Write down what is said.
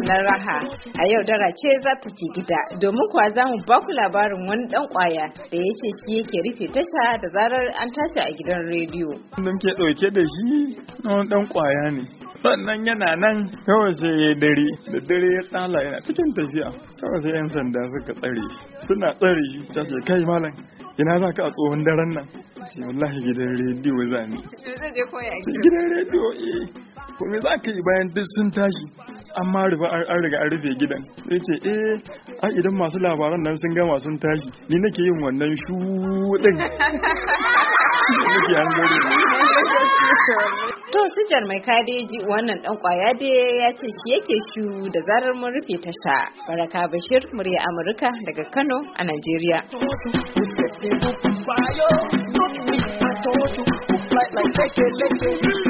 na raha. A yau Dara ce za ta ci gida domin kuwa za mu baku labarin wani dan kwaya da ya ce shi yake rufe tasha da zarar an tashi a gidan rediyo. Nan ke ɗauke da shi wani dan kwaya ne. Sannan yana nan kawai sai ya dare da dare ya tsala yana cikin tafiya kawai sai 'yan sanda suka tsare suna tsare shi ta ce kai malam ina za ka a tsohon daren nan sai wallahi gidan rediyo za ni gidan rediyo kuma za ka yi bayan duk sun tashi amma an riga an rufe gidan sai ce a idan masu labaran nan sun gama sun tashi ni nake yin wannan shuɗin to su Jarmai Kadeji wannan dan kwaya dai ya ce shi yake shu da zarar mun rufe tasha. Baraka Bashir, murya Amurka daga Kano a Najeriya.